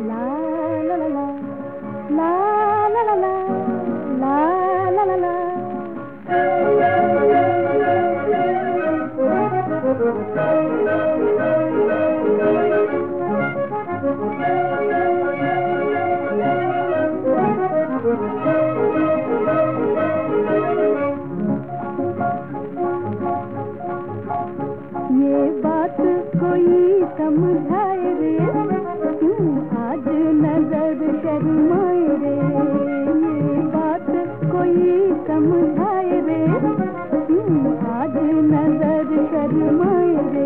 ला ला ला ला ला ला ला ला ला ला ला। ये बात कोई समझाए रे, आज नजर शर्माए रे। ये बात कोई समझाए रे, आज नजर शर्माए रे।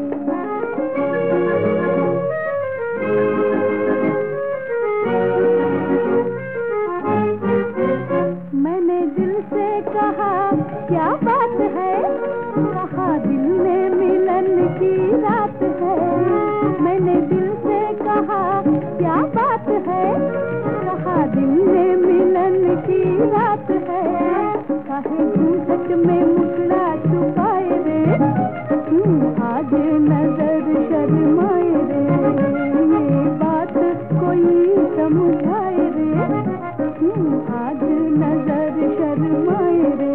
मैंने दिल से कहा क्या बात है, कहा दिल में मिलन की रात है। मैंने दिल से कहा क्या बात है, कहा दिल में मिलन की रात है। काहे घूंघट में मुखड़ा छुपाए रे, आज नजर शर्माए रे। ये बात कोई समझाए रे, आज नजर शर्माए रे।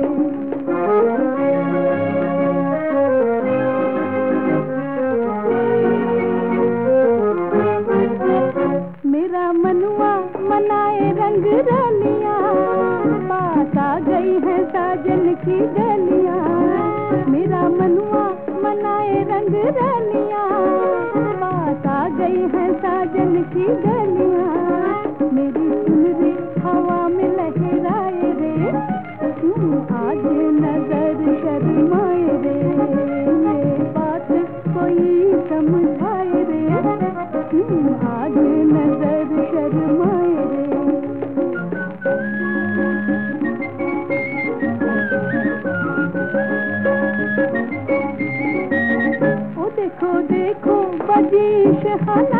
मेरा मनुआ मनाए रंग रलियां, पास आ गई है साजन की गलियां। मेरा मनुआ मनाए रंग रलियां, पास आ गई है साजन की गलियां। मेरी सुनरी हवा में लहराए रे, आज नजर शर्माए रे। ये बात कोई समझाए रे, आज नजर शर्माए रे। ओ देखो देखो बजी शहाना,